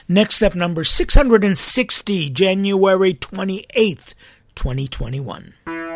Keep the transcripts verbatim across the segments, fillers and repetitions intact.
Next step number six hundred sixty, January twenty-eighth, twenty twenty-one.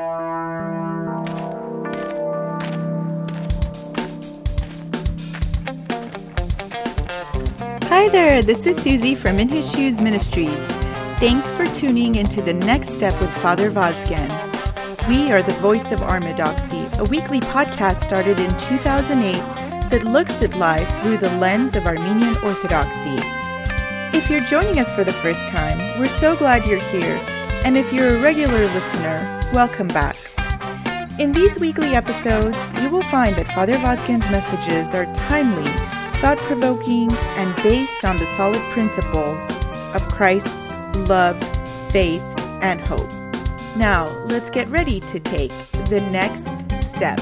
Hi there, this is Susie from In His Shoes Ministries. Thanks for tuning into the Next Step with Father Vazgen. We are the voice of Orthodoxy, a weekly podcast started in two thousand eight that looks at life through the lens of Armenian Orthodoxy. If you're joining us for the first time, we're so glad you're here, and if you're a regular listener, welcome back. In these weekly episodes, you will find that Father Vazgen's messages are timely, thought-provoking, and based on the solid principles of Christ's love, faith, and hope. Now, let's get ready to take the next step.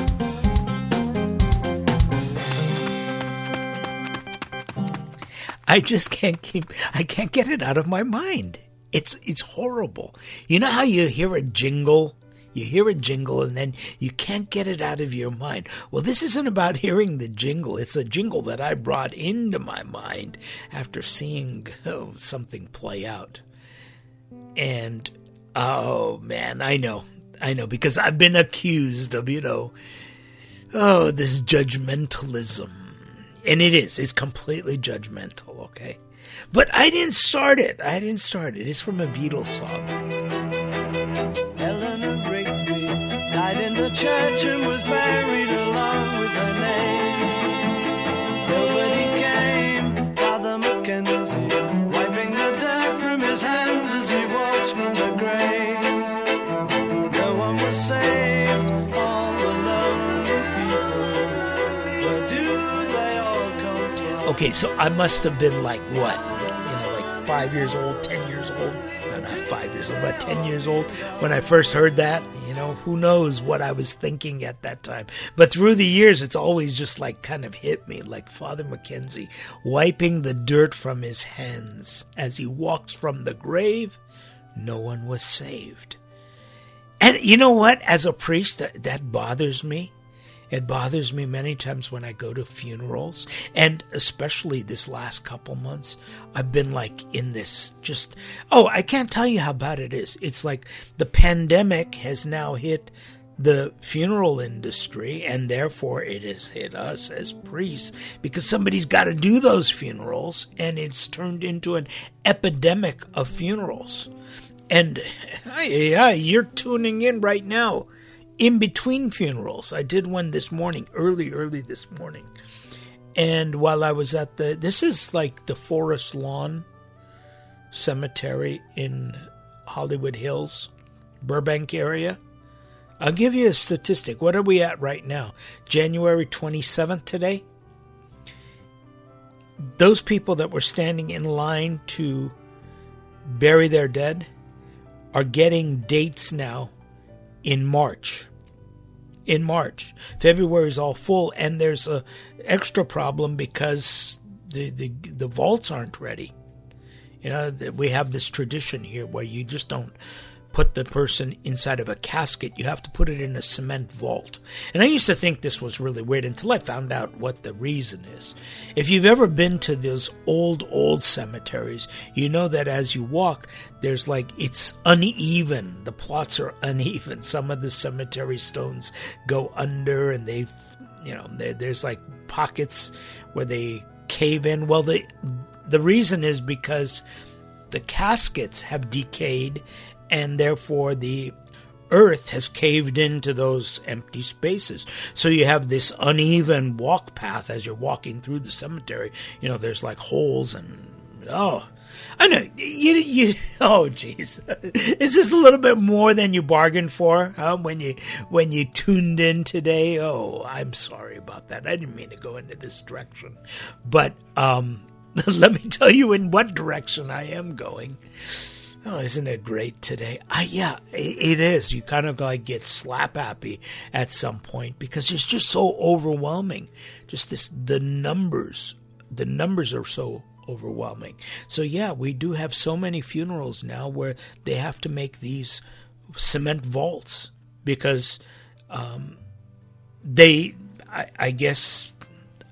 I just can't keep, I can't get it out of my mind. It's, it's horrible. You know how you hear a jingle? You hear a jingle and then you can't get it out of your mind. Well, this isn't about hearing the jingle. It's a jingle that I brought into my mind after seeing oh, something play out. And, oh man, I know, I know, because I've been accused of, you know, oh, this judgmentalism. And it is, it's completely judgmental, okay? But I didn't start it. I didn't start it. It's from a Beatles song. Eleanor Rigby died in the church and was buried along with her name. Nobody came, Father Mackenzie, wiping the dirt from his hands as he walks from the grave. No one was saved, all the lonely people. Where do they all come from? Okay, so I must have been like what? You know, like five years old, ten years old. No, not five years old, but ten years old when I first heard that. You know, who knows what I was thinking at that time. But through the years, it's always just like kind of hit me, like Father Mackenzie wiping the dirt from his hands as he walks from the grave. No one was saved. And you know what? As a priest, that, that bothers me. It bothers me many times when I go to funerals, and especially this last couple months, I've been like in this just, oh, I can't tell you how bad it is. It's like the pandemic has now hit the funeral industry, and therefore it has hit us as priests, because somebody's got to do those funerals, and it's turned into an epidemic of funerals. And yeah, you're tuning in right now. In between funerals, I did one this morning, early, early this morning. And while I was at the, this is like the Forest Lawn Cemetery in Hollywood Hills, Burbank area. I'll give you a statistic. What are we at right now? January twenty-seventh today? Those people that were standing in line to bury their dead are getting dates now in March. In March. February is all full, and there's a extra problem because the, the the vaults aren't ready. You know, we have this tradition here where you just don't put the person inside of a casket. You have to put it in a cement vault. And I used to think this was really weird until I found out what the reason is. If you've ever been to those old, old cemeteries, you know that as you walk, there's like, it's uneven. The plots are uneven. Some of the cemetery stones go under, and they, you know, there, there's like pockets where they cave in. Well, the, the reason is because the caskets have decayed, and therefore the earth has caved into those empty spaces. So you have this uneven walk path as you're walking through the cemetery. You know, there's like holes and, oh, I know, you, you, oh geez. Is this a little bit more than you bargained for, huh? When you, when you tuned in today? Oh, I'm sorry about that. I didn't mean to go into this direction. But, um, let me tell you in what direction I am going. Oh, isn't it great today? I, yeah, it, it is. You kind of like get slap happy at some point because it's just so overwhelming. Just this, the numbers, the numbers are so overwhelming. So yeah, we do have so many funerals now where they have to make these cement vaults because um, they, I, I guess,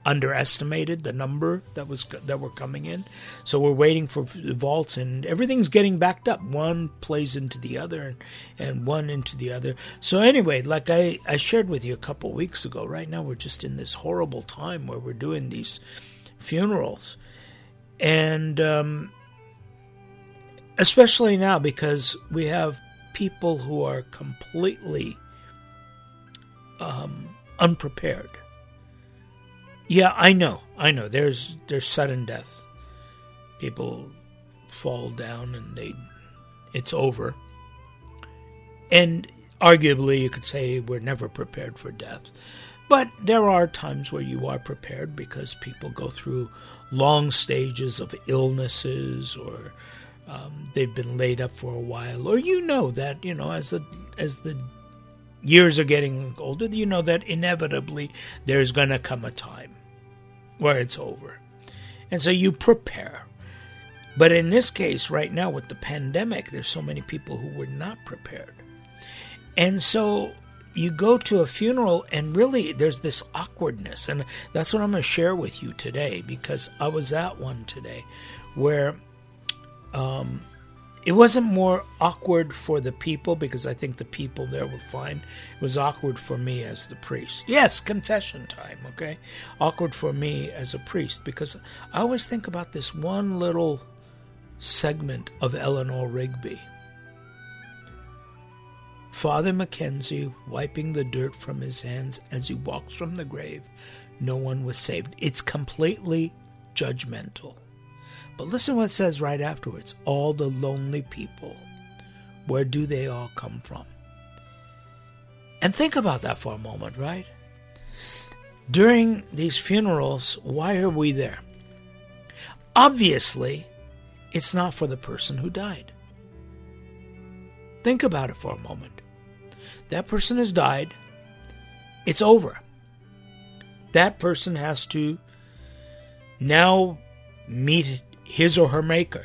underestimated the number that was that were coming in. So we're waiting for vaults, and everything's getting backed up. One plays into the other, and, and one into the other. So anyway, like I, I shared with you a couple weeks ago, right now we're just in this horrible time where we're doing these funerals. And um, especially now, because we have people who are completely um, unprepared. Yeah, I know, I know. There's there's sudden death. People fall down and they, it's over. And arguably, you could say we're never prepared for death. But there are times where you are prepared because people go through long stages of illnesses, or um, they've been laid up for a while, or you know that, you know, as the as the years are getting older, you know that inevitably there's going to come a time where it's over. And so you prepare. But in this case, right now with the pandemic, there's so many people who were not prepared. And so you go to a funeral and really there's this awkwardness. And that's what I'm going to share with you today, because I was at one today where um, it wasn't more awkward for the people, because I think the people there were fine. It was awkward for me as the priest. Yes, confession time, okay? Awkward for me as a priest, because I always think about this one little segment of Eleanor Rigby. Father Mackenzie wiping the dirt from his hands as he walks from the grave. No one was saved. It's completely judgmental. But listen what it says right afterwards. All the lonely people, where do they all come from? And think about that for a moment, right? During these funerals, why are we there? Obviously, it's not for the person who died. Think about it for a moment. That person has died. It's over. That person has to now meet his or her maker.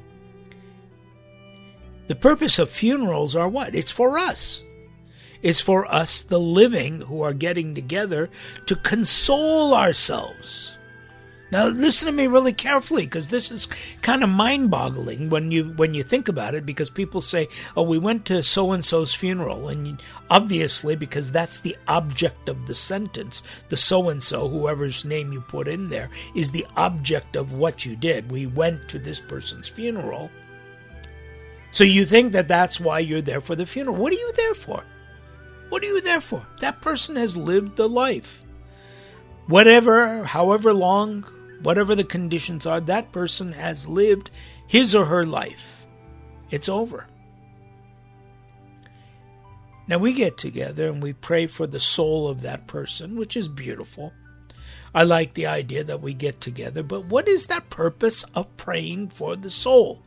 The purpose of funerals are what? It's for us. It's for us, the living, who are getting together to console ourselves. Now, listen to me really carefully, because this is kind of mind-boggling when you when you think about it, because people say, oh, we went to so-and-so's funeral, and obviously, because that's the object of the sentence, the so-and-so, whoever's name you put in there, is the object of what you did. We went to this person's funeral. So you think that that's why you're there for the funeral. What are you there for? What are you there for? That person has lived the life. Whatever, however long, whatever the conditions are, that person has lived his or her life. It's over. Now we get together and we pray for the soul of that person, which is beautiful. I like the idea that we get together, but what is that purpose of praying for the soul?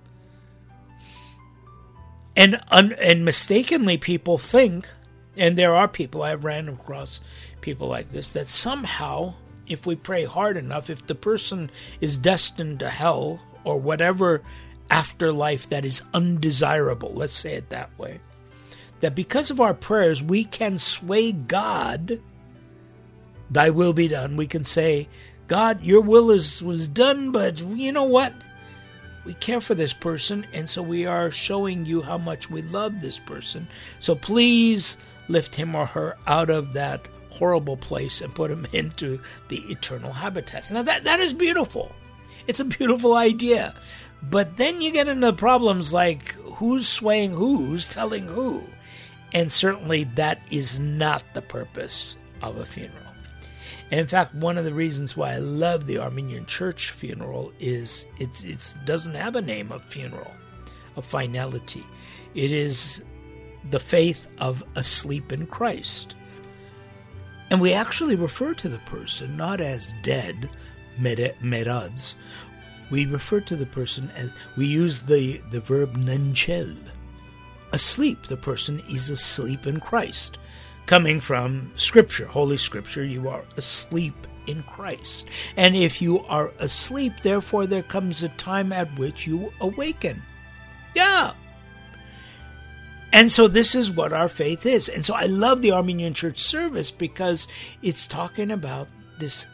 And un- and mistakenly people think, and there are people, I've ran across people like this, that somehow, if we pray hard enough, if the person is destined to hell or whatever afterlife that is undesirable, let's say it that way, that because of our prayers, we can sway God, thy will be done. We can say, God, your will is was done, but you know what? We care for this person, and so we are showing you how much we love this person. So please lift him or her out of that horrible place and put him into the eternal habitats. Now that that is beautiful. It's a beautiful idea. But then you get into problems like who's swaying who, who's telling who. And certainly that is not the purpose of a funeral. And in fact, one of the reasons why I love the Armenian Church funeral is it it's, doesn't have a name of funeral, of finality. It is the faith of asleep in Christ. And we actually refer to the person not as dead, merads. We refer to the person as, we use the, the verb nanchel. Asleep, the person is asleep in Christ. Coming from Scripture, Holy Scripture, you are asleep in Christ. And if you are asleep, therefore there comes a time at which you awaken. Yeah. And so this is what our faith is. And so I love the Armenian Church service because it's talking about this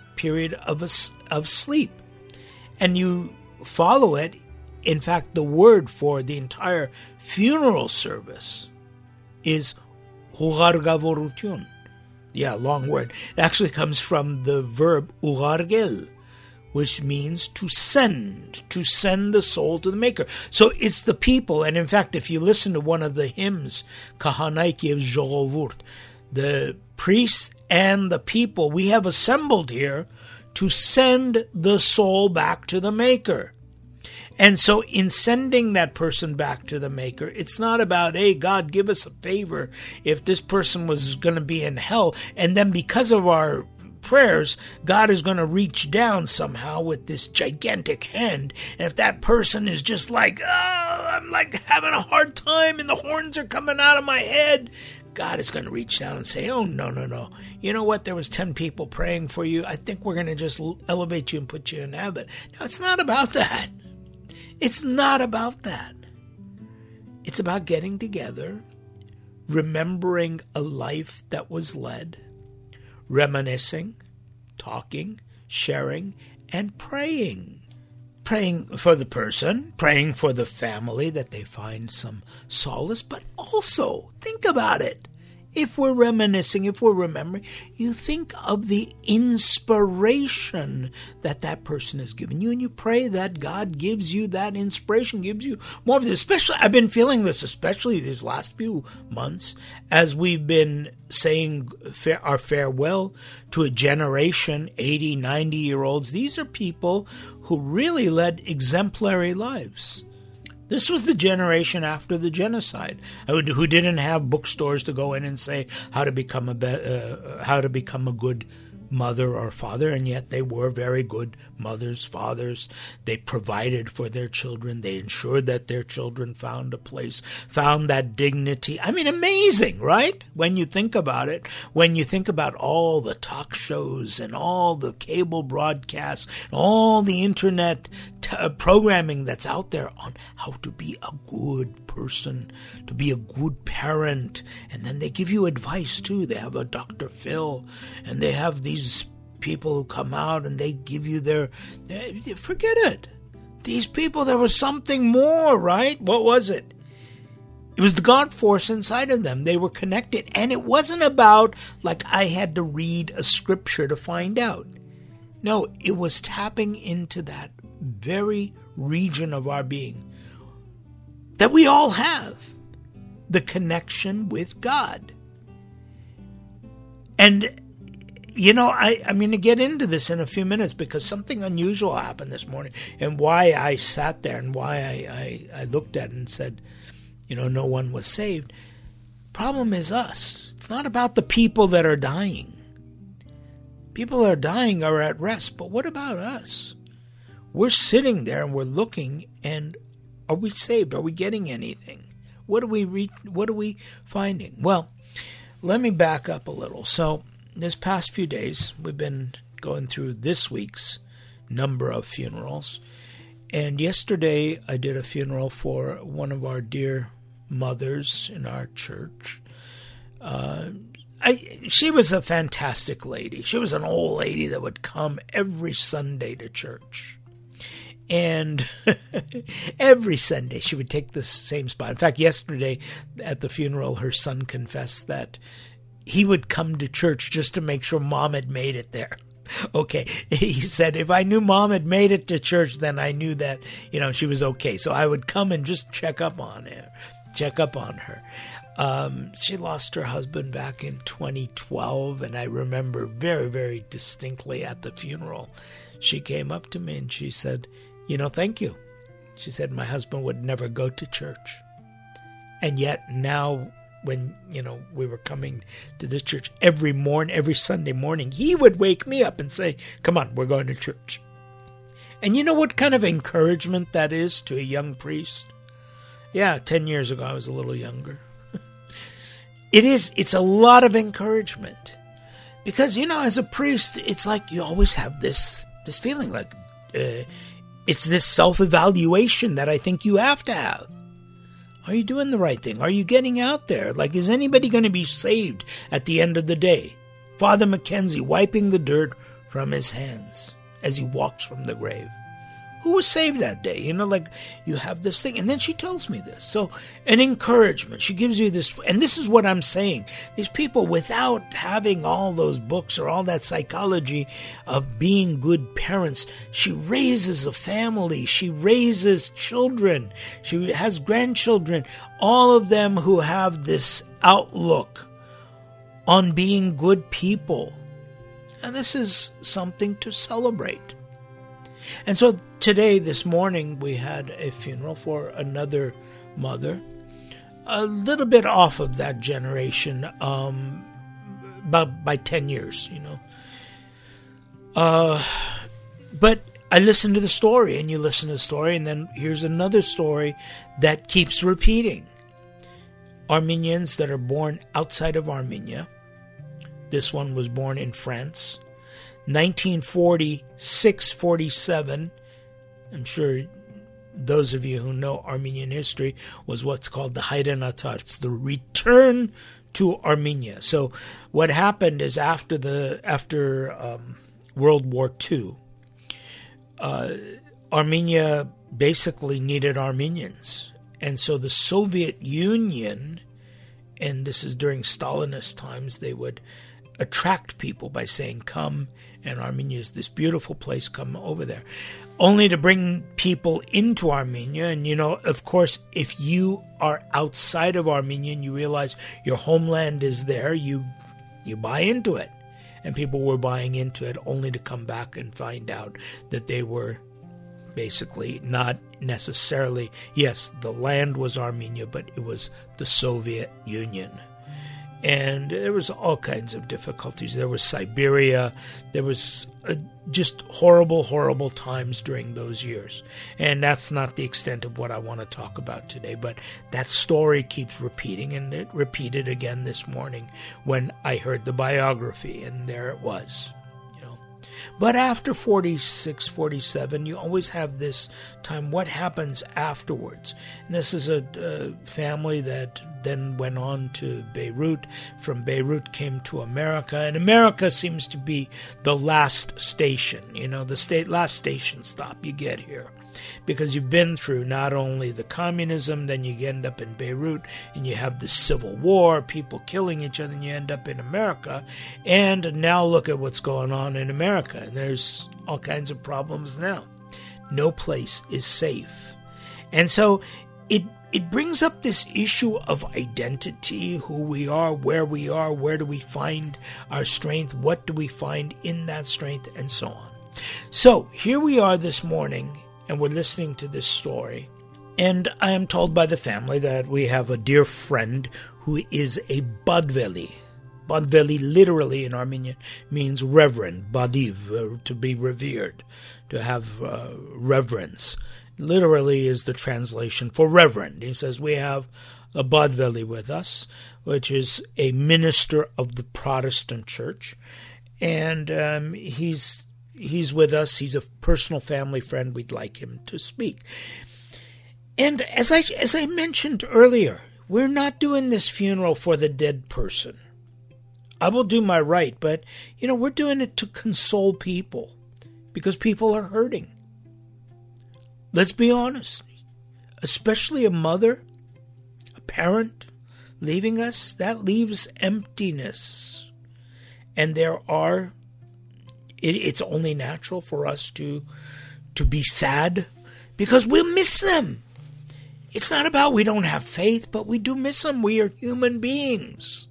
period of, a, of sleep. And you follow it. In fact, the word for the entire funeral service is ugargavorutun. Yeah, long word. It actually comes from the verb ugargel, which means to send, to send the soul to the Maker. So it's the people, and in fact, if you listen to one of the hymns, Kahanaiki of Jorovurt, the priests and the people, we have assembled here to send the soul back to the Maker. And so in sending that person back to the Maker, it's not about, hey, God, give us a favor if this person was going to be in hell. And then because of our prayers, God is going to reach down somehow with this gigantic hand. And if that person is just like, oh, I'm like having a hard time and the horns are coming out of my head, God is going to reach down and say, oh, no, no, no. You know what? There was ten people praying for you. I think we're going to just elevate you and put you in heaven. Now, it's not about that. It's not about that. It's about getting together, remembering a life that was led, reminiscing, talking, sharing, and praying. Praying for the person, praying for the family that they find some solace, but also, think about it. If we're reminiscing, if we're remembering, you think of the inspiration that that person has given you, and you pray that God gives you that inspiration, gives you more of this. Especially, I've been feeling this, especially these last few months, as we've been saying our farewell to a generation, eighty, ninety-year-olds. These are people who really led exemplary lives. This was the generation after the genocide, who didn't have bookstores to go in and say how to become a be- uh, how to become a good mother or father, and yet they were very good mothers, fathers. They provided for their children. They ensured that their children found a place, found that dignity. I mean, amazing, right? When you think about it, when you think about all the talk shows and all the cable broadcasts, and all the internet t- programming that's out there on how to be a good person, to be a good parent, and then they give you advice too. They have a Doctor Phil, and they have these people who come out and they give you their, forget it. These people, there was something more, right? What was it? It was the God force inside of them. They were connected. And it wasn't about like I had to read a scripture to find out. No, it was tapping into that very region of our being that we all have, the connection with God. And You know, I, I'm going to get into this in a few minutes because something unusual happened this morning, and why I sat there and why I, I, I looked at it and said, you know, no one was saved. Problem is us. It's not about the people that are dying. People that are dying are at rest, but what about us? We're sitting there and we're looking, and are we saved? Are we getting anything? What are we re- what are we finding? Well, let me back up a little. So, this past few days, we've been going through this week's number of funerals. And yesterday, I did a funeral for one of our dear mothers in our church. Uh, I, she was a fantastic lady. She was an old lady that would come every Sunday to church. And every Sunday, she would take the same spot. In fact, yesterday at the funeral, her son confessed that he would come to church just to make sure Mom had made it there. Okay. He said, if I knew Mom had made it to church, then I knew that, you know, she was okay. So I would come and just check up on her, check up on her. Um, she lost her husband back in twenty twelve. And I remember very, very distinctly at the funeral, she came up to me and she said, you know, thank you. She said, my husband would never go to church. And yet now, when, you know, we were coming to this church every morning, every Sunday morning, he would wake me up and say, come on, we're going to church. And you know what kind of encouragement that is to a young priest? Yeah, ten years ago, I was a little younger. It is, it's a lot of encouragement. Because, you know, as a priest, it's like you always have this, this feeling like, uh, it's this self-evaluation that I think you have to have. Are you doing the right thing? Are you getting out there? Like, is anybody going to be saved at the end of the day? Father Mackenzie wiping the dirt from his hands as he walks from the grave. Who was saved that day? You know, like, you have this thing. And then she tells me this. So, an encouragement. She gives you this. And this is what I'm saying. These people, without having all those books or all that psychology of being good parents, she raises a family. She raises children. She has grandchildren. All of them who have this outlook on being good people. And this is something to celebrate. And so today, this morning, we had a funeral for another mother, a little bit off of that generation, um, about by ten years, you know. Uh, but I listened to the story, and you listen to the story, and then here's another story that keeps repeating. Armenians that are born outside of Armenia. This one was born in France. nineteen forty-six forty-seven, I'm sure those of you who know Armenian history, was what's called the Hayrenatarts, the return to Armenia. So what happened is after the after um, World War Two, uh, Armenia basically needed Armenians. And so the Soviet Union, and this is during Stalinist times, they would attract people by saying, come, and Armenia is this beautiful place, come over there. Only to bring people into Armenia. And, you know, of course, if you are outside of Armenia and you realize your homeland is there, you you buy into it. And people were buying into it only to come back and find out that they were basically not necessarily, yes, the land was Armenia, but it was the Soviet Union. And there was all kinds of difficulties. There was Siberia. There was uh, just horrible, horrible times during those years. And that's not the extent of what I want to talk about today. But that story keeps repeating, and it repeated again this morning when I heard the biography, and there it was. You know. But after forty-six, forty-seven, you always have this time, what happens afterwards? And this is a, a family that then went on to Beirut. From Beirut came to America, and America seems to be the last station, you know, the state last station stop you get here. Because you've been through not only the communism, then you end up in Beirut, and you have the civil war, people killing each other, and you end up in America. And now look at what's going on in America, and there's all kinds of problems now. No place is safe. And so it It brings up this issue of identity, who we are, where we are, where do we find our strength, what do we find in that strength, and so on. So here we are this morning, and we're listening to this story, and I am told by the family that we have a dear friend who is a Badveli. Badveli literally in Armenian means reverend, badiv, to be revered, to have uh, reverence. Literally is the translation for reverend. He says we have a Badveli with us, which is a minister of the Protestant church, and um, he's he's with us. He's a personal family friend. We'd like him to speak. And as I as I mentioned earlier, we're not doing this funeral for the dead person. I will do my right, but you know we're doing it to console people because people are hurting. Let's be honest, especially a mother, a parent leaving us, that leaves emptiness. And there are, it, it's only natural for us to, to be sad because we'll miss them. It's not about we don't have faith, but we do miss them. We are human beings.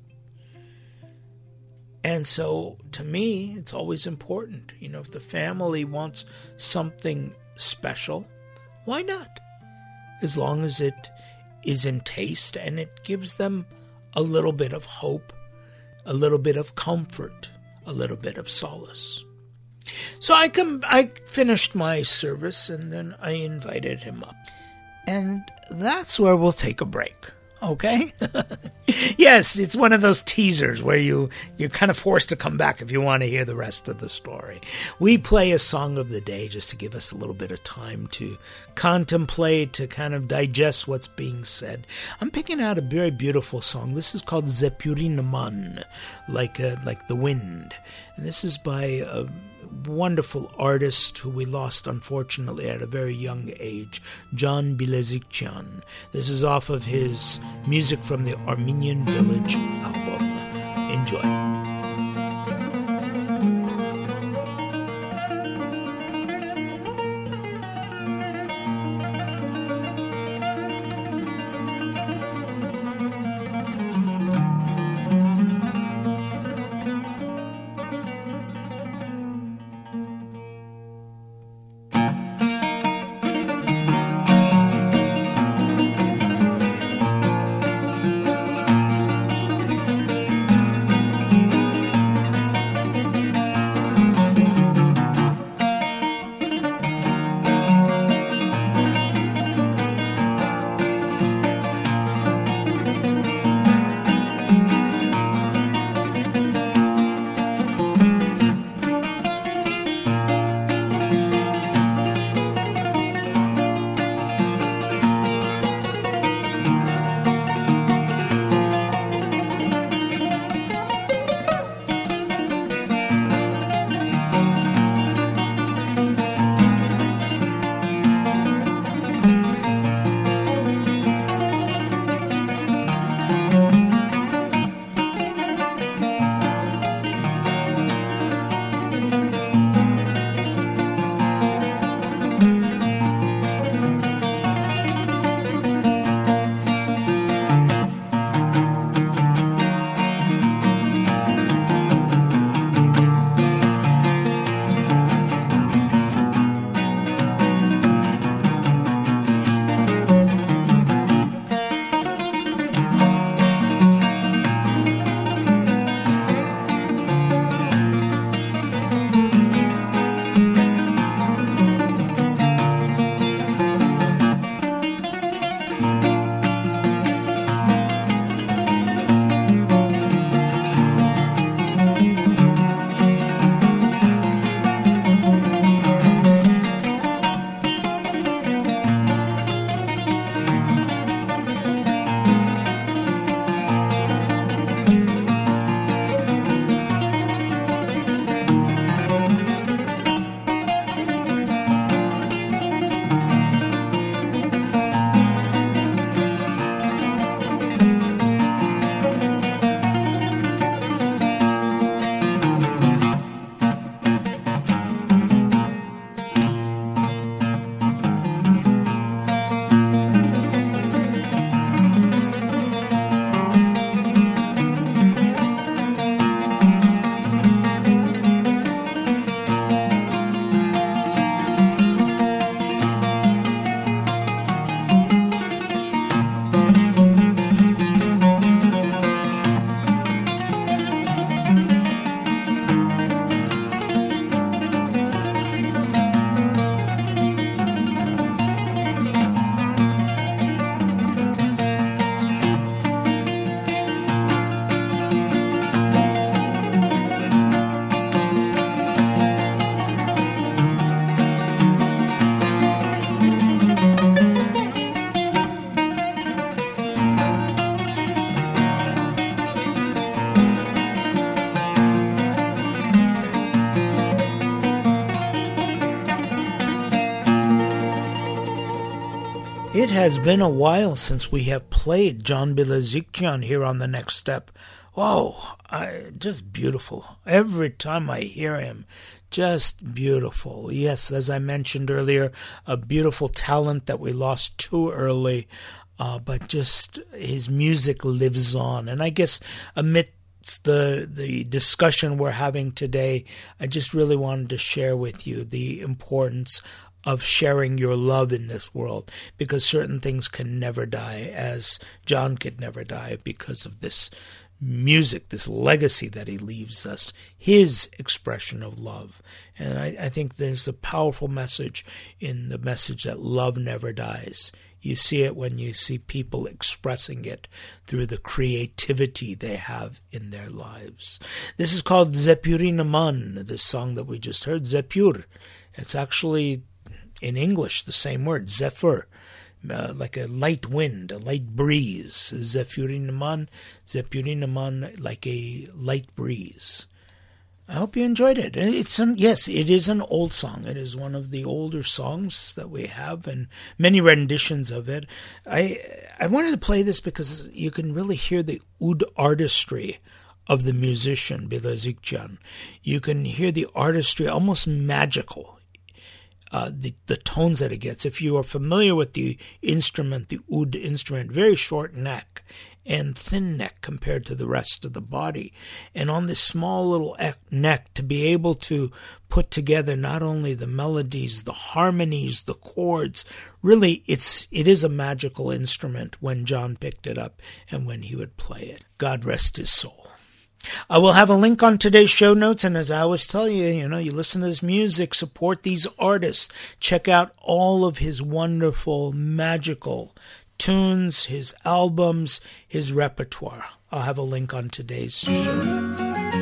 And so, to me, it's always important. You know, if the family wants something special, why not? As long as it is in taste and it gives them a little bit of hope, a little bit of comfort, a little bit of solace. So I come, I finished my service, and then I invited him up. And that's where we'll take a break. Okay? Yes, it's one of those teasers where you, you're kind of forced to come back if you want to hear the rest of the story. We play a song of the day just to give us a little bit of time to contemplate, to kind of digest what's being said. I'm picking out a very beautiful song. This is called Zepurinaman, like uh, like the wind. And this is by a wonderful artist who we lost, unfortunately, at a very young age, John Bilezikyan. This is off of his Music from the Armenian Village album. Enjoy. It has been a while since we have played John Bilezikyan here on The Next Step. Whoa, I, just beautiful. Every time I hear him, just beautiful. Yes, as I mentioned earlier, a beautiful talent that we lost too early, uh, but just his music lives on. And I guess amidst the the discussion we're having today, I just really wanted to share with you the importance of sharing your love in this world, because certain things can never die, as John could never die because of this music, this legacy that he leaves us, his expression of love. And I, I think there's a powerful message in the message that love never dies. You see it when you see people expressing it through the creativity they have in their lives. This is called Zephyri Naman, the song that we just heard, Zephyr. It's actually in English the same word, zephyr. Uh, like a light wind, a light breeze. Zephyri Naman, Zephyri Naman, like a light breeze. I hope you enjoyed it. It's an, yes, it is an old song. It is one of the older songs that we have, and many renditions of it. I I wanted to play this because you can really hear the oud artistry of the musician Bilezikjan. You can hear the artistry, almost magical. Uh, the the tones that it gets. If you are familiar with the instrument, the oud instrument, very short neck and thin neck compared to the rest of the body. And on this small little neck, to be able to put together not only the melodies, the harmonies, the chords, really it's it is a magical instrument when John picked it up and when he would play it. God rest his soul. I will have a link on today's show notes, and as I always tell you, you know, you listen to this music, support these artists, check out all of his wonderful, magical tunes, his albums, his repertoire. I'll have a link on today's show.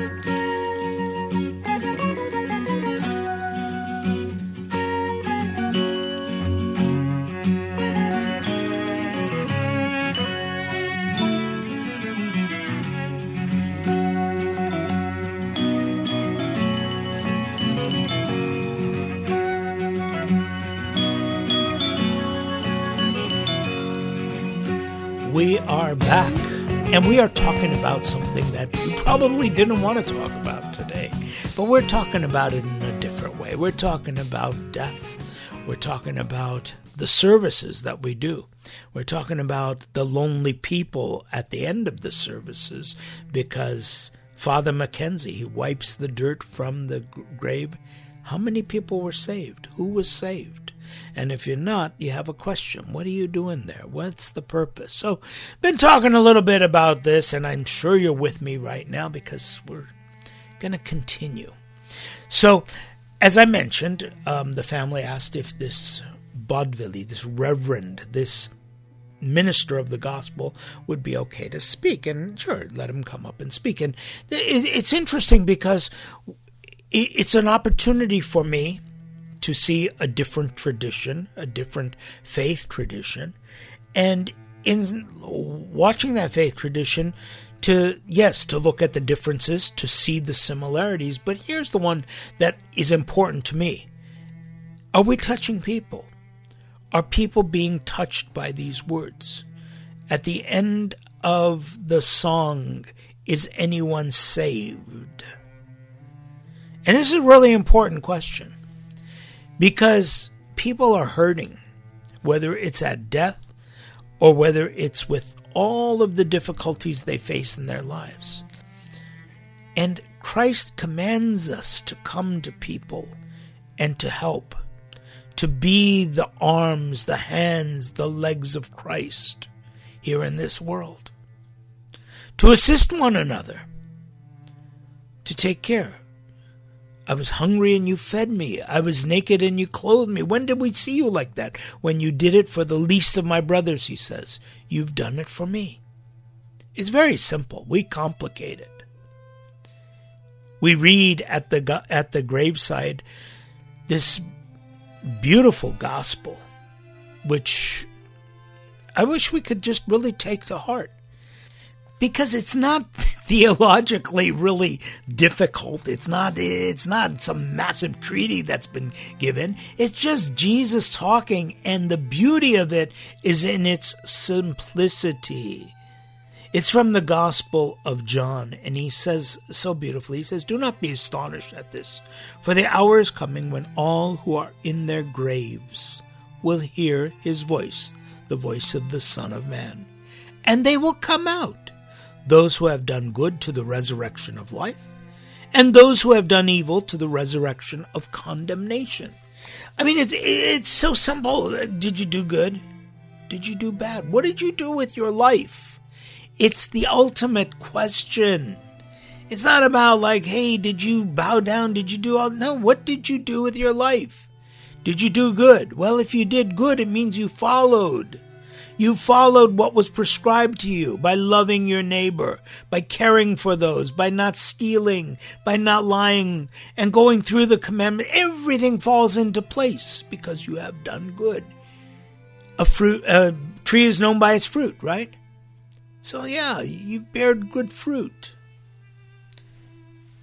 We are back, and we are talking about something that you probably didn't want to talk about today, but we're talking about it in a different way. We're talking about death. We're talking about the services that we do. We're talking about the lonely people at the end of the services, because Father Mackenzie, he wipes the dirt from the grave. How many people were saved? Who was saved? And if you're not, you have a question. What are you doing there? What's the purpose? So, been talking a little bit about this, and I'm sure you're with me right now because we're going to continue. So, as I mentioned, um, the family asked if this Bodvili, this reverend, this minister of the gospel would be okay to speak. And sure, let him come up and speak. And it's interesting because it's an opportunity for me to see a different tradition, a different faith tradition, and in watching that faith tradition, to, yes, to look at the differences, to see the similarities, but here's the one that is important to me. Are we touching people? Are people being touched by these words? At the end of the song, is anyone saved? And this is a really important question. Because people are hurting, whether it's at death or whether it's with all of the difficulties they face in their lives. And Christ commands us to come to people and to help, to be the arms, the hands, the legs of Christ here in this world, to assist one another, to take care. I was hungry and you fed me. I was naked and you clothed me. When did we see you like that? When you did it for the least of my brothers, he says. You've done it for me. It's very simple. We complicate it. We read at the at the graveside this beautiful gospel, which I wish we could just really take to heart. Because it's not theologically really difficult. It's not it's not some massive treaty that's been given. It's just Jesus talking, and the beauty of it is in its simplicity. It's from the Gospel of John, and he says so beautifully, he says, "Do not be astonished at this, for the hour is coming when all who are in their graves will hear his voice, the voice of the Son of Man, and they will come out. Those who have done good to the resurrection of life, and those who have done evil to the resurrection of condemnation." I mean, it's it's so simple. Did you do good? Did you do bad? What did you do with your life? It's the ultimate question. It's not about like, hey, did you bow down? Did you do all? No, what did you do with your life? Did you do good? Well, if you did good, it means you followed. You followed what was prescribed to you by loving your neighbor, by caring for those, by not stealing, by not lying, and going through the commandment. Everything falls into place because you have done good. A fruit, a tree is known by its fruit, right? So yeah, you bared good fruit.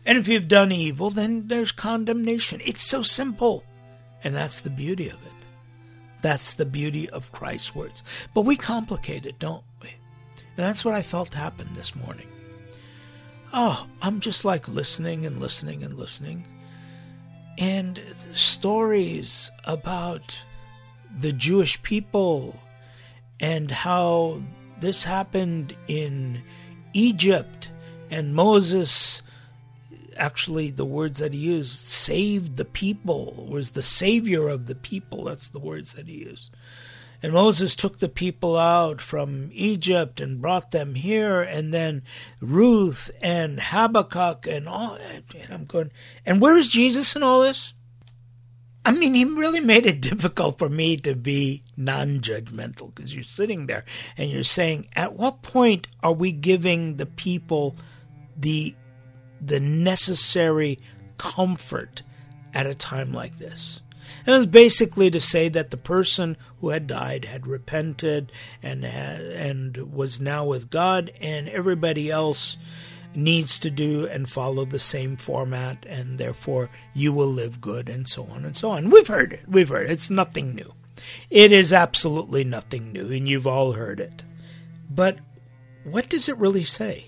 And if you've done evil, then there's condemnation. It's so simple. And that's the beauty of it. That's the beauty of Christ's words. But we complicate it, don't we? And that's what I felt happened this morning. Oh, I'm just like listening and listening and listening. And stories about the Jewish people and how this happened in Egypt, and Moses, actually the words that he used, saved the people, was the savior of the people. That's the words that he used. And Moses took the people out from Egypt and brought them here, and then Ruth and Habakkuk and all. And I'm going, and where is Jesus in all this? I mean, he really made it difficult for me to be non-judgmental, because you're sitting there and you're saying, at what point are we giving the people the the necessary comfort at a time like this? It was basically to say that the person who had died had repented and had, and was now with God, and everybody else needs to do and follow the same format, and therefore you will live good, and so on and so on. We've heard it. We've heard it. It's nothing new. It is absolutely nothing new, and you've all heard it. But what does it really say?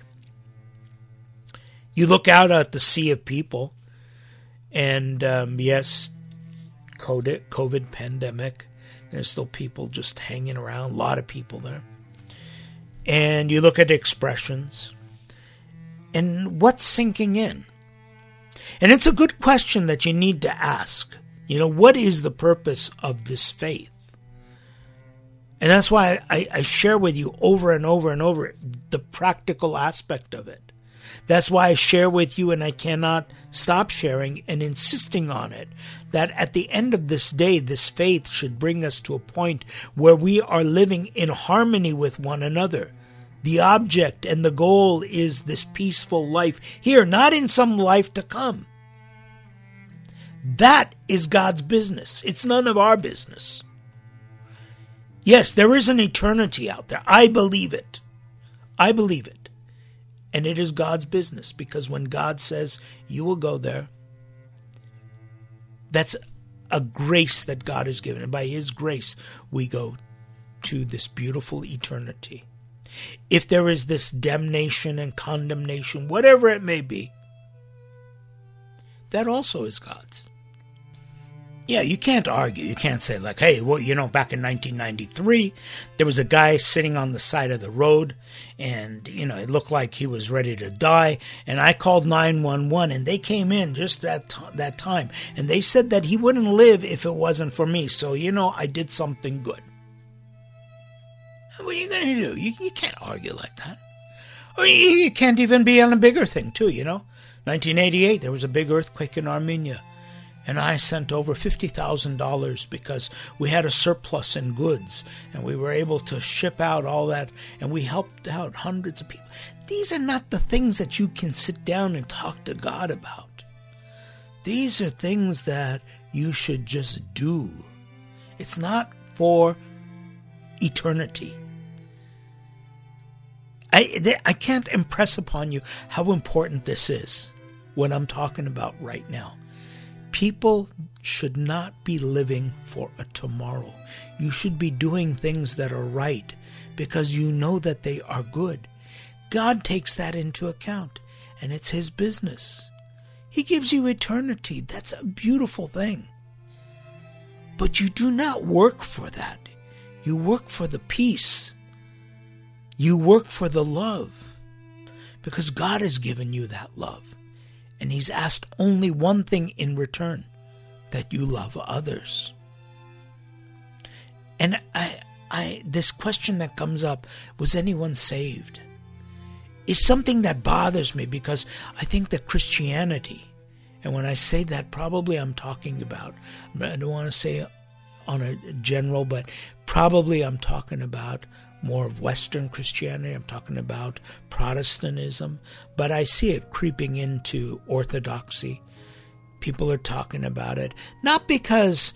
You look out at the sea of people, and um, yes, COVID, COVID pandemic, there's still people just hanging around, a lot of people there. And you look at expressions, and what's sinking in? And it's a good question that you need to ask. You know, what is the purpose of this faith? And that's why I, I share with you over and over and over the practical aspect of it. That's why I share with you, and I cannot stop sharing and insisting on it, that at the end of this day, this faith should bring us to a point where we are living in harmony with one another. The object and the goal is this peaceful life here, not in some life to come. That is God's business. It's none of our business. Yes, there is an eternity out there. I believe it. I believe it. And it is God's business, because when God says you will go there, that's a grace that God has given. And by His grace, we go to this beautiful eternity. If there is this damnation and condemnation, whatever it may be, that also is God's. Yeah, you can't argue. You can't say like, hey, well, you know, back in nineteen ninety-three, there was a guy sitting on the side of the road, and, you know, it looked like he was ready to die, and I called nine one one, and they came in just that t- that time, and they said that he wouldn't live if it wasn't for me, so, you know, I did something good. What are you going to do? You, you can't argue like that. Or you, you can't even be on a bigger thing, too, you know. nineteen eighty-eight, there was a big earthquake in Armenia. And I sent over fifty thousand dollars because we had a surplus in goods, and we were able to ship out all that, and we helped out hundreds of people. These are not the things that you can sit down and talk to God about. These are things that you should just do. It's not for eternity. I, I can't impress upon you how important this is, what I'm talking about right now. People should not be living for a tomorrow. You should be doing things that are right because you know that they are good. God takes that into account, and it's His business. He gives you eternity. That's a beautiful thing. But you do not work for that. You work for the peace. You work for the love, because God has given you that love. And He's asked only one thing in return, that you love others. And I, I, this question that comes up, was anyone saved? Is something that bothers me, because I think that Christianity, and when I say that, probably I'm talking about, I don't want to say on a general, but probably I'm talking about more of Western Christianity. I'm talking about Protestantism, but I see it creeping into Orthodoxy. People are talking about it, not because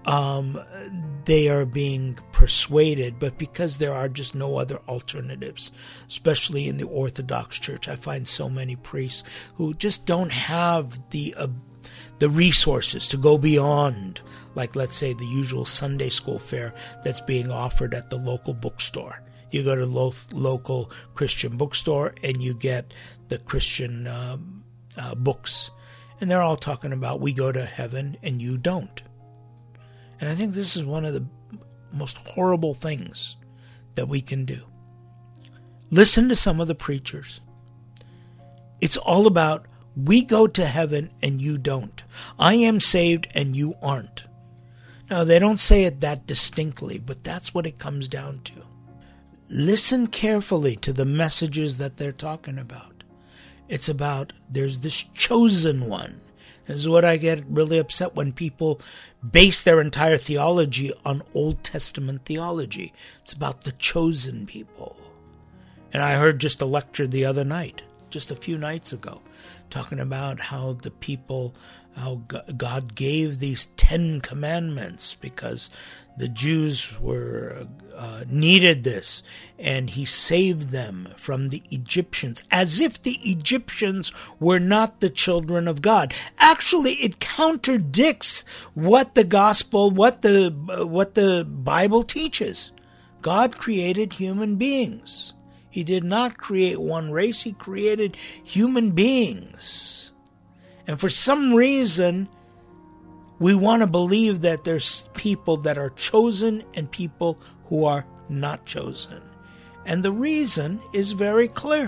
um, they are being persuaded, but because there are just no other alternatives, especially in the Orthodox Church. I find so many priests who just don't have the uh, the resources to go beyond, like, let's say, the usual Sunday school fare that's being offered at the local bookstore. You go to lo- local Christian bookstore and you get the Christian um, uh, books, and they're all talking about we go to heaven and you don't. And I think this is one of the most horrible things that we can do. Listen to some of the preachers. It's all about we go to heaven and you don't. I am saved and you aren't. Now, they don't say it that distinctly, but that's what it comes down to. Listen carefully to the messages that they're talking about. It's about there's this chosen one. This is what I get really upset when people base their entire theology on Old Testament theology. It's about the chosen people. And I heard just a lecture the other night, just a few nights ago, talking about how the people, how God gave these Ten Commandments because the Jews were uh, needed this, and he saved them from the Egyptians, as if the Egyptians were not the children of God. Actually, it contradicts what the gospel, what the uh, what the Bible teaches. God created human beings. He did not create one race. He created human beings. And for some reason, we want to believe that there's people that are chosen and people who are not chosen. And the reason is very clear.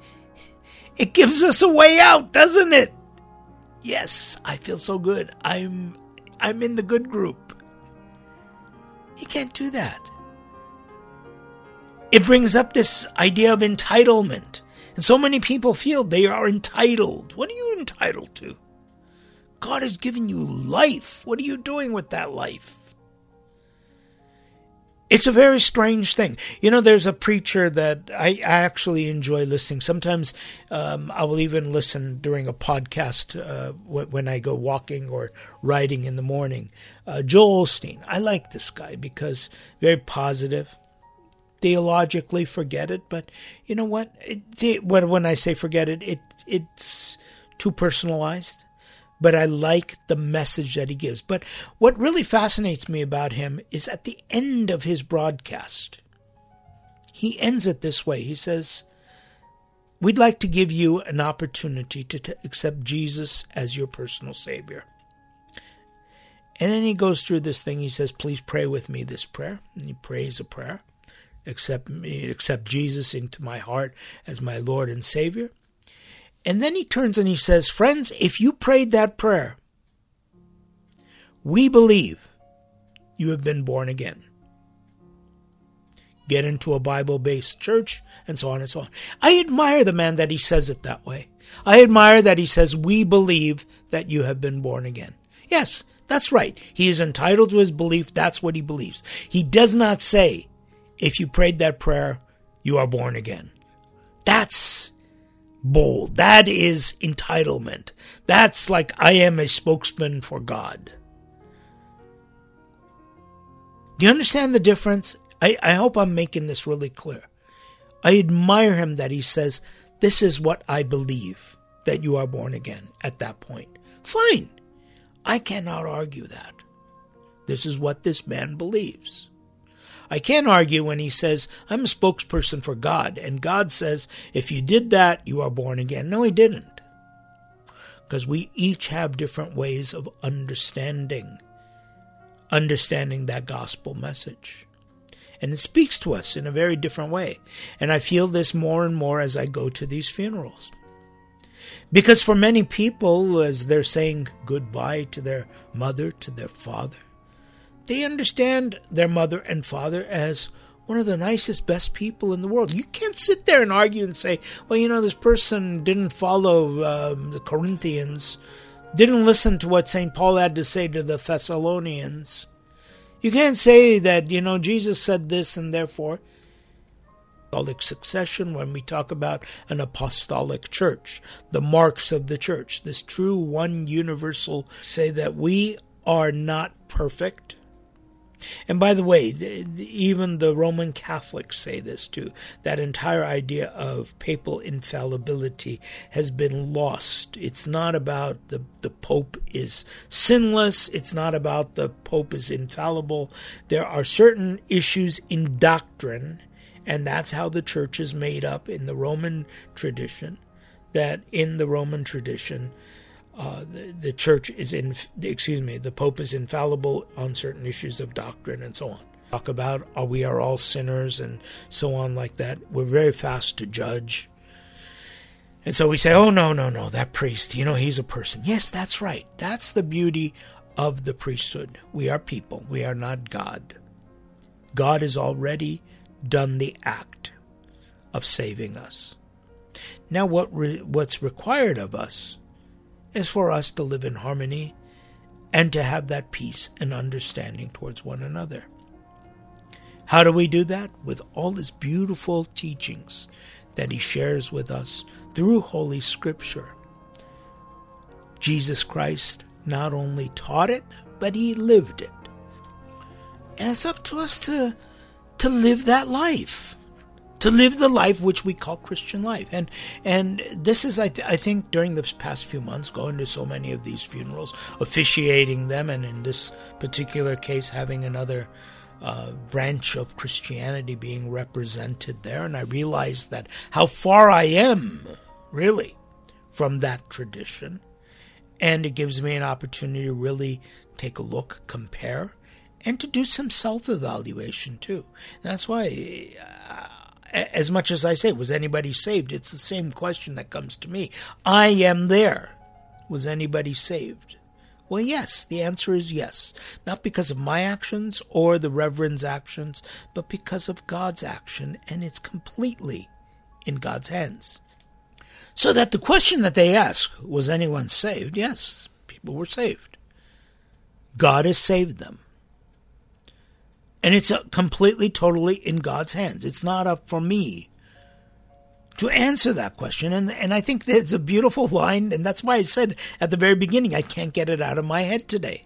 It gives us a way out, doesn't it? Yes, I feel so good. I'm I'm in the good group. You can't do that. It brings up this idea of entitlement. And so many people feel they are entitled. What are you entitled to? God has given you life. What are you doing with that life? It's a very strange thing. You know, there's a preacher that I, I actually enjoy listening. Sometimes um, I will even listen during a podcast uh, when I go walking or riding in the morning. Uh, Joel Osteen. I like this guy because very positive. Theologically, forget it. But you know what? It, when I say forget it, it it's too personalized. But I like the message that he gives. But what really fascinates me about him is at the end of his broadcast, he ends it this way. He says, we'd like to give you an opportunity to t- accept Jesus as your personal Savior. And then he goes through this thing. He says, please pray with me this prayer. And he prays a prayer. Accept me, accept Jesus into my heart as my Lord and Savior. And then he turns and he says, friends, if you prayed that prayer, we believe you have been born again. Get into a Bible-based church, and so on and so on. I admire the man that he says it that way. I admire that he says, we believe that you have been born again. Yes, that's right. He is entitled to his belief. That's what he believes. He does not say, if you prayed that prayer, you are born again. That's bold. That is entitlement. That's like I am a spokesman for God. Do you understand the difference? I, I hope I'm making this really clear. I admire him that he says, this is what I believe, that you are born again at that point. Fine. I cannot argue that. This is what this man believes. I can't argue when he says, I'm a spokesperson for God, and God says, if you did that, you are born again. No, he didn't. Because we each have different ways of understanding, understanding that gospel message. And it speaks to us in a very different way. And I feel this more and more as I go to these funerals. Because for many people, as they're saying goodbye to their mother, to their father, they understand their mother and father as one of the nicest, best people in the world. You can't sit there and argue and say, well, you know, this person didn't follow um, the Corinthians, didn't listen to what Saint Paul had to say to the Thessalonians. You can't say that, you know, Jesus said this and therefore. Apostolic succession, when we talk about an apostolic church, the marks of the church, this true one universal, say that we are not perfect. And by the way, the, the, even the Roman Catholics say this too. That entire idea of papal infallibility has been lost. It's not about the, the Pope is sinless. It's not about the Pope is infallible. There are certain issues in doctrine, and that's how the church is made up in the Roman tradition, that in the Roman tradition, Uh, the, the church is in, excuse me, the Pope is infallible on certain issues of doctrine and so on. Talk about are we are all sinners and so on like that. We're very fast to judge. And so we say, oh, no, no, no, that priest, you know, he's a person. Yes, that's right. That's the beauty of the priesthood. We are people. We are not God. God has already done the act of saving us. Now what re- what's required of us is for us to live in harmony and to have that peace and understanding towards one another. How do we do that? With all his beautiful teachings that he shares with us through Holy Scripture. Jesus Christ not only taught it, but he lived it. And it's up to us to, to live that life. To live the life which we call Christian life. And and this is, I, th- I think, during the past few months, going to so many of these funerals, officiating them, and in this particular case, having another uh, branch of Christianity being represented there. And I realized that how far I am, really, from that tradition. And it gives me an opportunity to really take a look, compare, and to do some self-evaluation, too. And that's why... Uh, As much as I say, was anybody saved? It's the same question that comes to me. I am there. Was anybody saved? Well, yes. The answer is yes. Not because of my actions or the Reverend's actions, but because of God's action, and it's completely in God's hands. So that the question that they ask, was anyone saved? Yes, people were saved. God has saved them. And it's completely, totally in God's hands. It's not up for me to answer that question. And and I think that's a beautiful line, and that's why I said at the very beginning, I can't get it out of my head today.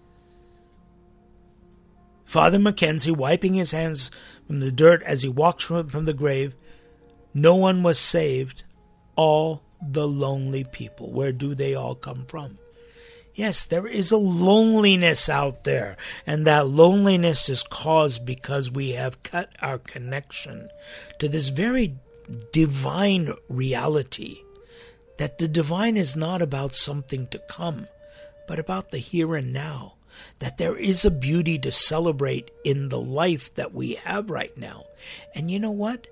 Father Mackenzie, wiping his hands from the dirt as he walks from, from the grave, no one was saved, all the lonely people. Where do they all come from? Yes, there is a loneliness out there, and that loneliness is caused because we have cut our connection to this very divine reality, that the divine is not about something to come, but about the here and now, that there is a beauty to celebrate in the life that we have right now. And you know what?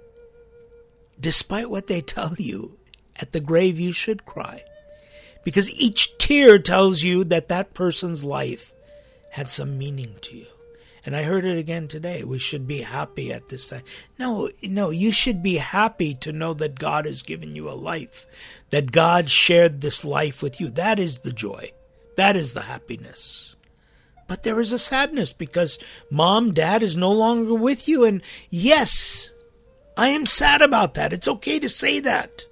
Despite what they tell you, at the grave you should cry. Because each tear tells you that that person's life had some meaning to you. And I heard it again today. We should be happy at this time. No, no, you should be happy to know that God has given you a life. That God shared this life with you. That is the joy. That is the happiness. But there is a sadness because mom, dad is no longer with you. And yes, I am sad about that. It's okay to say that.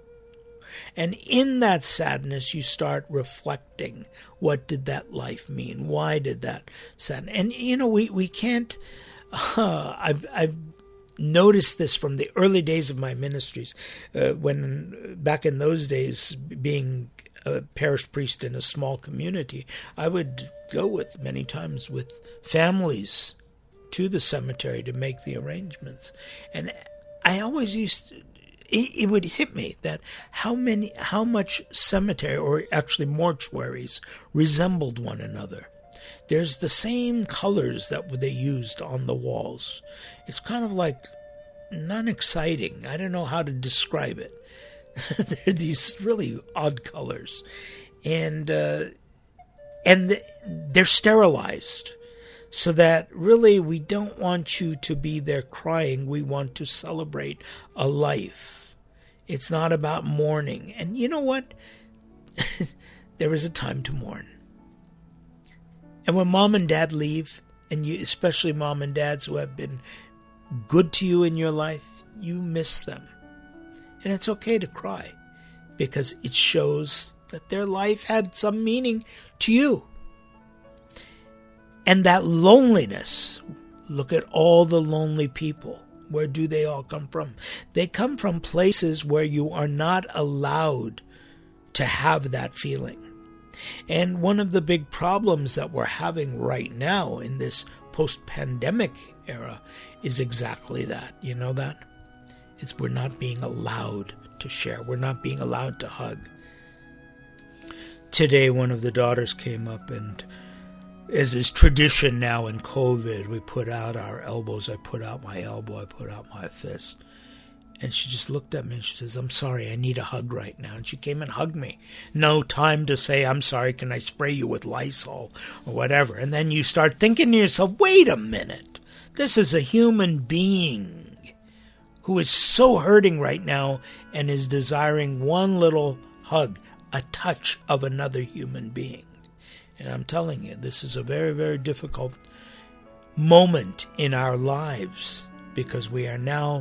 And in that sadness, you start reflecting, what did that life mean? Why did that sadden? And, you know, we, we can't, uh, I've, I've noticed this from the early days of my ministries, uh, when back in those days, being a parish priest in a small community, I would go with many times with families to the cemetery to make the arrangements. And I always used to, it would hit me that how many, how much cemetery, or actually mortuaries, resembled one another. There's the same colors that they used on the walls. It's kind of like not exciting. I don't know how to describe it. They're these really odd colors, and uh, and they're sterilized. So that really we don't want you to be there crying. We want to celebrate a life. It's not about mourning. And you know what? There is a time to mourn. And when mom and dad leave, and you, especially mom and dads who have been good to you in your life, you miss them. And it's okay to cry, because it shows that their life had some meaning to you. And that loneliness, look at all the lonely people. Where do they all come from? They come from places where you are not allowed to have that feeling. And one of the big problems that we're having right now in this post-pandemic era is exactly that. You know that? It's we're not being allowed to share. We're not being allowed to hug. Today, one of the daughters came up, and as is tradition now in COVID, we put out our elbows. I put out my elbow. I put out my fist. And she just looked at me and she says, "I'm sorry, I need a hug right now." And she came and hugged me. No time to say, "I'm sorry, can I spray you with Lysol?" or whatever. And then you start thinking to yourself, wait a minute. This is a human being who is so hurting right now and is desiring one little hug, a touch of another human being. And I'm telling you, this is a very, very difficult moment in our lives because we are now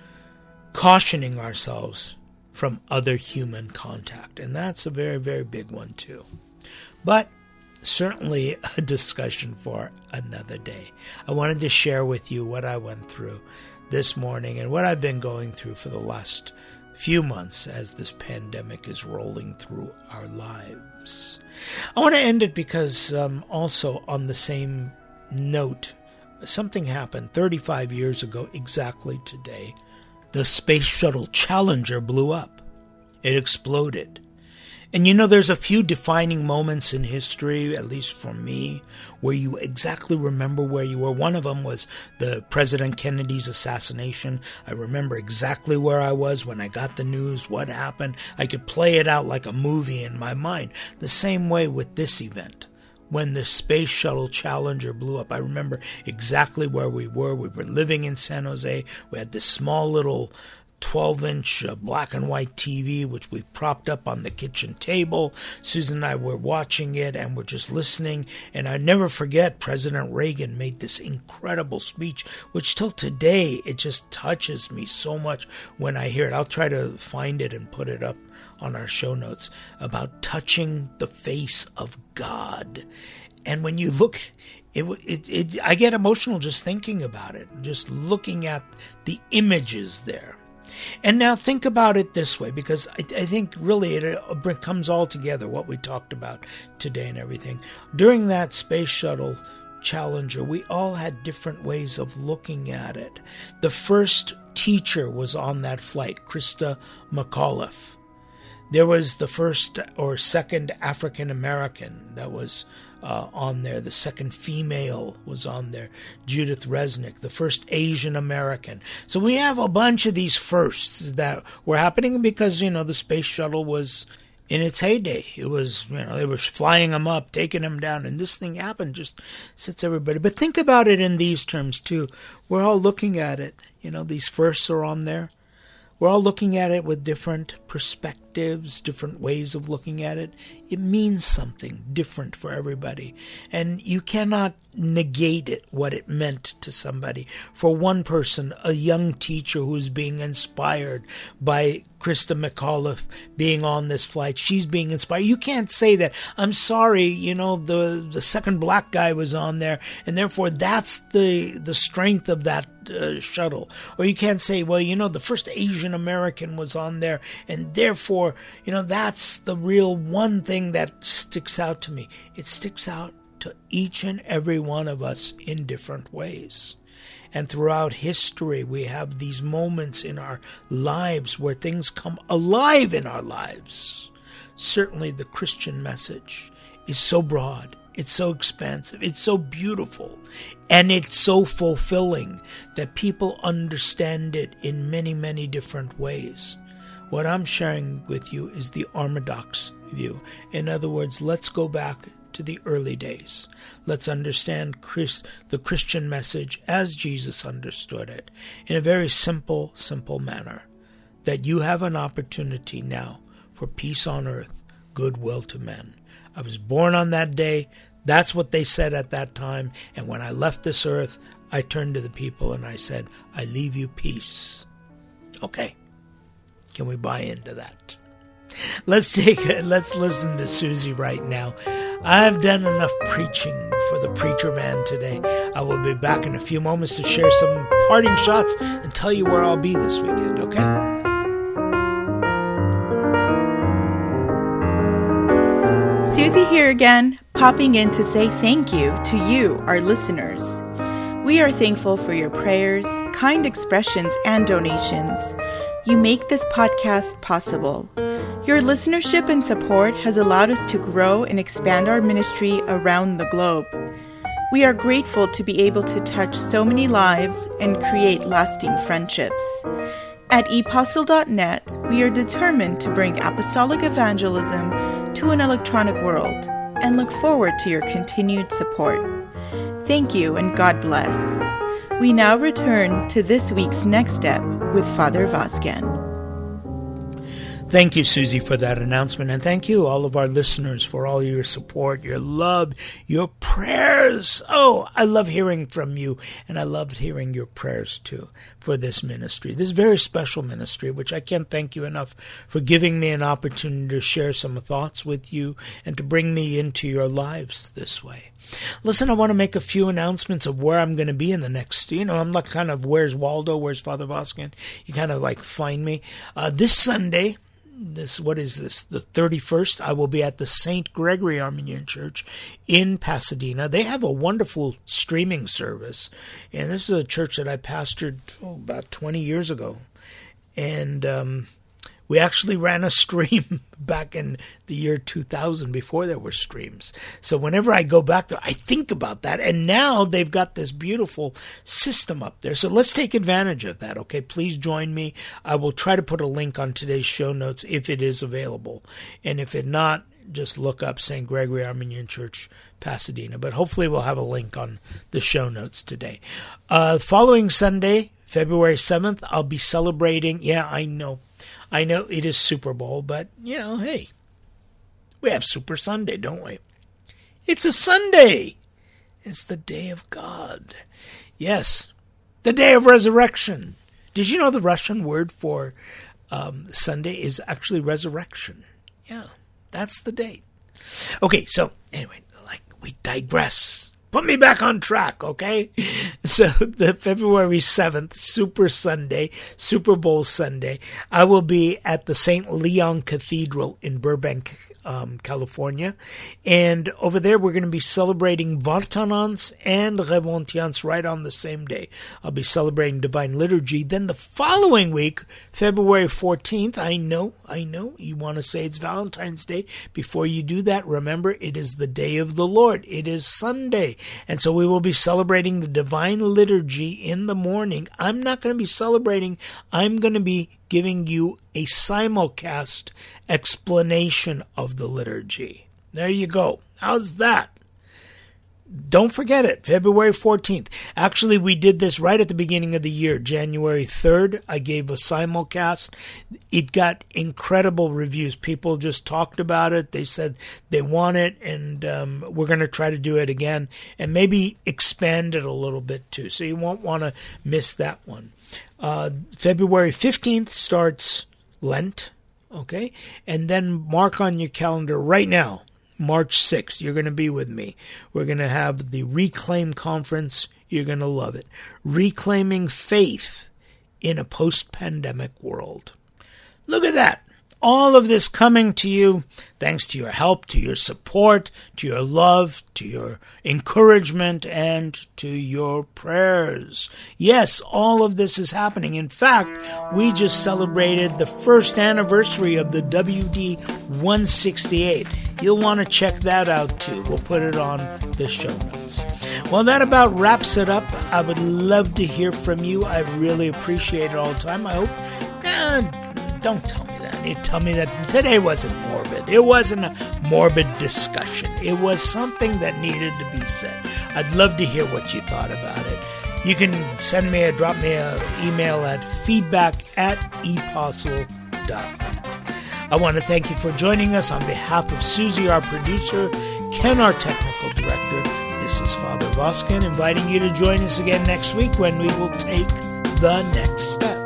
cautioning ourselves from other human contact. And that's a very, very big one too. But certainly a discussion for another day. I wanted to share with you what I went through this morning and what I've been going through for the last few months as this pandemic is rolling through our lives. I want to end it because um, also on the same note, something happened thirty-five years ago exactly today. The Space Shuttle Challenger blew up. It exploded. And you know, there's a few defining moments in history, at least for me, where you exactly remember where you were. One of them was the President Kennedy's assassination. I remember exactly where I was when I got the news, what happened. I could play it out like a movie in my mind. The same way with this event. When the Space Shuttle Challenger blew up, I remember exactly where we were. We were living in San Jose. We had this small little twelve-inch uh, black and white T V, which we propped up on the kitchen table. Susan and I were watching it, and we're just listening. And I never forget, President Reagan made this incredible speech, which till today, it just touches me so much when I hear it. I'll try to find it and put it up on our show notes, about touching the face of God. And when you look, it, it, it, I get emotional just thinking about it, just looking at the images there. And now think about it this way, because I, I think really it comes all together, what we talked about today and everything. During that Space Shuttle Challenger, we all had different ways of looking at it. The first teacher was on that flight, Christa McAuliffe. There was the first or second African American that was uh, on there. The second female was on there, Judith Resnick. The first Asian American. So we have a bunch of these firsts that were happening because, you know, the space shuttle was in its heyday. It was, you know, they were flying them up, taking them down, and this thing happened. Just sits everybody. But think about it in these terms too. We're all looking at it. You know, these firsts are on there. We're all looking at it with different perspectives, different ways of looking at it. It means something different for everybody. And you cannot negate it, what it meant to somebody. For one person, a young teacher who's being inspired by Christa McAuliffe being on this flight, she's being inspired. You can't say that, I'm sorry, you know, the, the second black guy was on there, and therefore that's the, the strength of that uh, shuttle. Or you can't say, well, you know, the first Asian American was on there, and therefore, you know, that's the real one thing that sticks out to me. It sticks out to each and every one of us in different ways. And throughout history, we have these moments in our lives where things come alive in our lives. Certainly the Christian message is so broad, it's so expansive, it's so beautiful, and it's so fulfilling that people understand it in many, many different ways. What I'm sharing with you is the Orthodox view. In other words, let's go back to the early days. Let's understand Christ, the Christian message as Jesus understood it, in a very simple, simple manner. That you have an opportunity now for peace on earth, goodwill to men. I was born on that day. That's what they said at that time. And when I left this earth, I turned to the people and I said, I leave you peace. Okay. Can we buy into that? Let's take a, let's listen to Susie right now. I've done enough preaching for the preacher man today. I will be back in a few moments to share some parting shots and tell you where I'll be this weekend, okay? Susie here again, popping in to say thank you to you, our listeners. We are thankful for your prayers, kind expressions, and donations. You make this podcast possible. Your listenership and support has allowed us to grow and expand our ministry around the globe. We are grateful to be able to touch so many lives and create lasting friendships. At epostle dot net, we are determined to bring apostolic evangelism to an electronic world and look forward to your continued support. Thank you and God bless. We now return to this week's Next Step with Father Vazgen. Thank you, Susie, for that announcement. And thank you, all of our listeners, for all your support, your love, your prayers. Oh, I love hearing from you. And I love hearing your prayers, too, for this ministry, this very special ministry, which I can't thank you enough for giving me an opportunity to share some thoughts with you and to bring me into your lives this way. Listen, I want to make a few announcements of where I'm going to be in the next, you know, I'm like kind of, where's Waldo, where's Father Vazgen? You kind of like find me. Uh, this Sunday, This what is this? The thirty-first, I will be at the Saint Gregory Armenian Church in Pasadena. They have a wonderful streaming service, and this is a church that I pastored oh, about twenty years ago, and um, we actually ran a stream back in the year two thousand before there were streams. So whenever I go back there, I think about that. And now they've got this beautiful system up there. So let's take advantage of that, okay? Please join me. I will try to put a link on today's show notes if it is available. And if it not, just look up Saint Gregory Armenian Church, Pasadena. But hopefully we'll have a link on the show notes today. Uh, following Sunday, February seventh, I'll be celebrating. Yeah, I know. I know it is Super Bowl, but, you know, hey, we have Super Sunday, don't we? It's a Sunday. It's the day of God. Yes, the day of resurrection. Did you know the Russian word for um, Sunday is actually resurrection? Yeah, that's the date. Okay, so anyway, like we digress. Put me back on track, okay? So the February seventh, Super Sunday, Super Bowl Sunday, I will be at the Saint Leon Cathedral in Burbank, um, California. And over there, we're going to be celebrating Vartanants and Remontiants right on the same day. I'll be celebrating Divine Liturgy. Then the following week, February fourteenth, I know, I know, you want to say it's Valentine's Day. Before you do that, remember, it is the day of the Lord. It is Sunday. And so we will be celebrating the Divine Liturgy in the morning. I'm not going to be celebrating. I'm going to be giving you a simulcast explanation of the liturgy. There you go. How's that? Don't forget it, February fourteenth. Actually, we did this right at the beginning of the year, January third. I gave a simulcast. It got incredible reviews. People just talked about it. They said they want it, and um, we're going to try to do it again and maybe expand it a little bit too. So you won't want to miss that one. Uh, February fifteenth starts Lent, okay? And then mark on your calendar right now. March sixth, you're going to be with me. We're going to have the Reclaim Conference. You're going to love it. Reclaiming Faith in a Post-Pandemic World. Look at that. All of this coming to you thanks to your help, to your support, to your love, to your encouragement, and to your prayers. Yes, all of this is happening. In fact, we just celebrated the first anniversary of the W D one sixty-eight. You'll want to check that out too. We'll put it on the show notes. Well, that about wraps it up. I would love to hear from you. I really appreciate it all the time. I hope... Eh, don't tell me that. You tell me that today wasn't morbid. It wasn't a morbid discussion. It was something that needed to be said. I'd love to hear what you thought about it. You can send me a, drop me an email at feedback at epostle dot net. I want to thank you for joining us on behalf of Susie, our producer, Ken, our technical director. This is Father Vazgen inviting you to join us again next week when we will take the next step.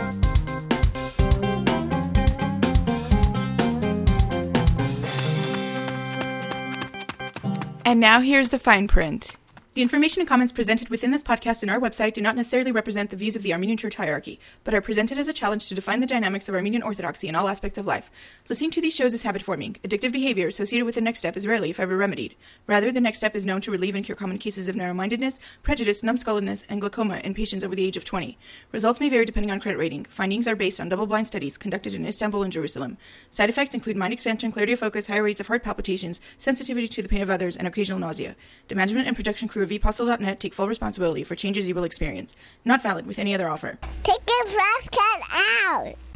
And now here's the fine print. The information and comments presented within this podcast and our website do not necessarily represent the views of the Armenian Church hierarchy, but are presented as a challenge to define the dynamics of Armenian Orthodoxy in all aspects of life. Listening to these shows is habit-forming. Addictive behavior associated with the next step is rarely, if ever, remedied. Rather, the next step is known to relieve and cure common cases of narrow-mindedness, prejudice, numbskulledness, and glaucoma in patients over the age of twenty. Results may vary depending on credit rating. Findings are based on double-blind studies conducted in Istanbul and Jerusalem. Side effects include mind expansion, clarity of focus, high rates of heart palpitations, sensitivity to the pain of others, and occasional nausea. The management and production crew of epostle dot net take full responsibility for changes you will experience. Not valid with any other offer. Take the trash can out!